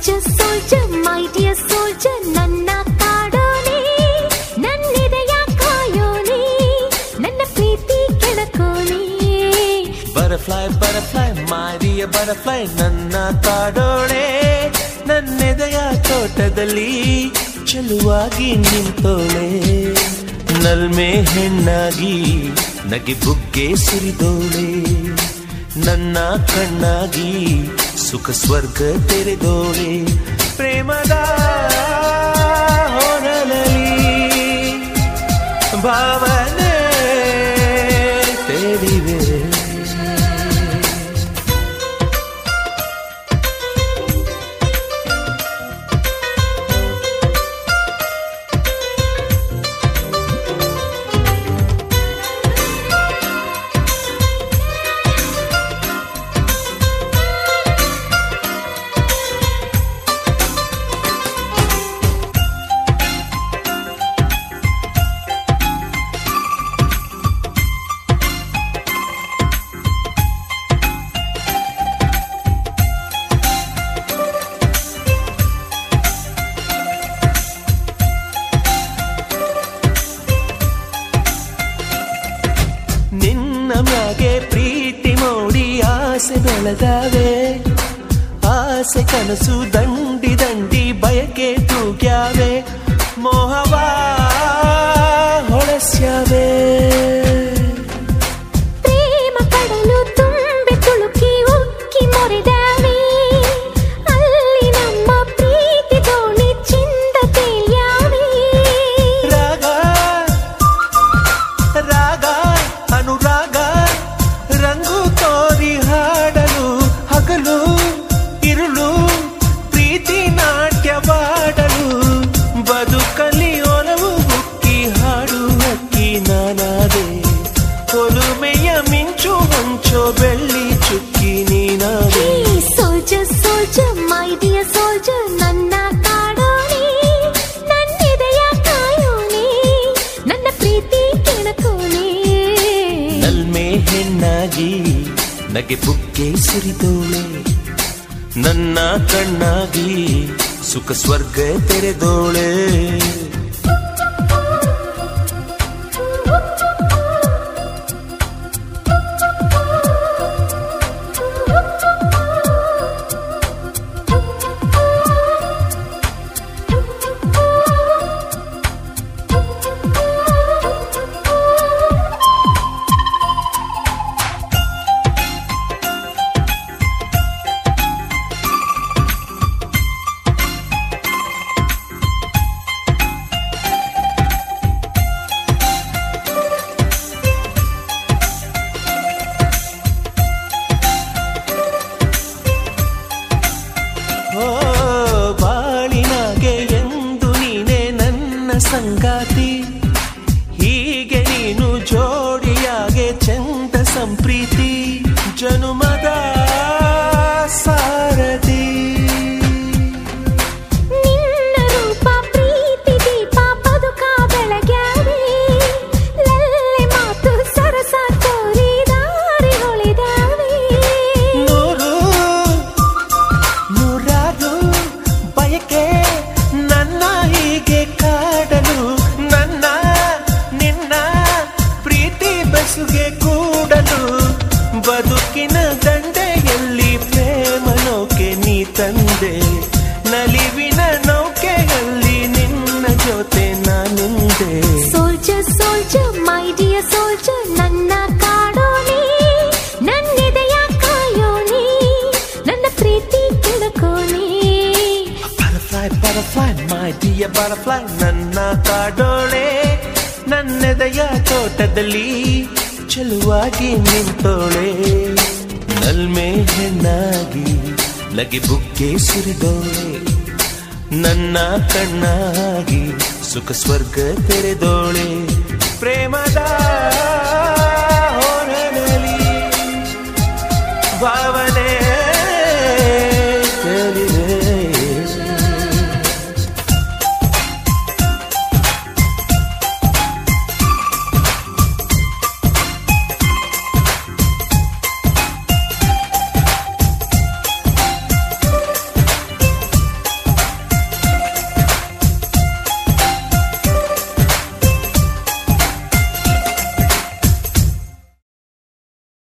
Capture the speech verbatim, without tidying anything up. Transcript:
Soldier, soldier, my dear soldier, nanna kaadone, nannidaya kaayone, nanna preeti kedakone. Butterfly, butterfly, my dear butterfly, nanna kaadone, nannidaya ತೋಟದಲ್ಲಿ ಚೆಲುವಾಗಿ ನಿಂತೋಳೆ. ನಲ್ಮೆ ಹೆಣ್ಣಾಗಿ ನಗೆ ಬುಗ್ಗೆ ಸುರಿದೋಳೆ. ನನ್ನ ಕಣ್ಣಾಗಿ ಸುಖ ಸ್ವರ್ಗ ತೆರೆದೋಳೆ. ಪ್ರೇಮದ ಹೊನಲಲ್ಲಿ ಭಾವನೆ ತೆರಿವೆ. ಮ್ಯಾಗೆ ಪ್ರೀತಿ ಮೋಡಿ ಆಸೆ ಬೆಳೆದಾವೆ. ಆಸೆ ಕನಸು ದಂಡಿ ದಂಡಿ ಬಯಕೆ ತೂಗ್ಯಾವೆ. ಮೋಹವ ಹೊಳಸ್ಯಾವೆ. ಪ್ರೇಮ ಕಡಲು ತುಂಬಿ ತುಳುಕಿ ಉಕ್ಕಿ ಮೊರೆದಾವೆ. ಅಲ್ಲಿ ನಮ್ಮ ಪ್ರೀತಿ ದೋಣಿ ಚಿಂದ ತೇಲ್ಯಾವೆ. ರಾಗ ರಾಗ ಅನುರಾಗ ರಂಗು ತೋರಿ ಹಾಡಲು ಹಗಲು ಇರುಳು ಪ್ರೀತಿ ನಾಟ್ಯವಾಡಲು. ಬದುಕಲಿ ಒಲವು ಹುಕ್ಕಿ ಹಾಡು ಹಕ್ಕಿ ನಾನಾದೆ. ಒಲುಮೆಯ ಮಿಂಚು ಹೊಂಚೋ ಬೆಳ್ಳಿ ಚುಕ್ಕಿ ನೀನಾದೆ. Soldier, soldier, my dear soldier, ನನ್ನ ಕಾಡೋನೆ, ನನ್ನಿದೆಯ ಕಾಯೋನೆ, ನನ್ನ ಪ್ರೀತಿ ಕೆಣಕೋನೆ. ನಲ್ಮೆ ಹೆಣ್ಣಾಗಿ ನಗೆ ಬುಗ್ಗೆ ಸುರಿದೋಳೆ. ನನ್ನ ಕಣ್ಣಾಗಿ ಸುಖ ಸ್ವರ್ಗ ತೆರೆದೋಳೆ. ಬಾಳಿನಾಗೆ ಎಂದು ನೀನೆ ನನ್ನ ಸಂಗಾತಿ. ಹೀಗೆ ನೀನು ಜೋಡಿಯಾಗೆ ಚಂದ ಸಂಪ್ರೀತಿ. ಜನುಮದ ಸಾರಥಿ ನಿನ್ನ ರೂಪ ಪ್ರೀತಿ ದೀಪ ಬದುಕ ಬೆಳಗ್ಯಾವೆ. ಲಲ್ಲೆ ಮಾತು ಸರಸ ತೋರಿ ದಾರಿ ಹೊಳೆದಾವೆ. ನೂರು ನೂರಾರು ಬಯಕೆ ನನ್ನ ಹೀಗೆ ಕಾಡಲು. ನನ್ನ ನಿನ್ನ ಪ್ರೀತಿ ಬೆಸುಗೆ ಕೂಡಲು. ಬದುಕಿನ ದಂಡೆಯಲ್ಲಿ ಪ್ರೇಮ ನೌಕೆ ನೀ ತಂದೆ. ನಲಿವಿನ ನೌಕೆಯಲ್ಲಿ ನಿನ್ನ ಜೊತೆ ನಾನಿಂದೆ. Soldier, soldier, my dear soldier, ನನ್ನ ಕಾಡೋನೆ, ನನ್ನಿದೆಯ ಕಾಯೋನೆ, ನನ್ನ ಪ್ರೀತಿ ಕೆಣಕೋನೆ. Butterfly, butterfly, my dear butterfly, ನನ್ನ ಕಾಡೋಳೆ. ನನ್ನೆದೆಯ ತೋಟದಲ್ಲಿ ಚೆಲುವಾಗಿ ನಿಂತೋಳೆ. ನಲ್ಮೆ ಹೆಣ್ಣಾಗಿ ನಗೆ ಬುಗ್ಗೆ ಸುರಿದೋಳೆ. ನನ್ನ ಕಣ್ಣಾಗಿ ಸುಖ ಸ್ವರ್ಗ ತೆರೆದೋಳೆ. ಪ್ರೇಮದ ಹೊರನಲ್ಲಿ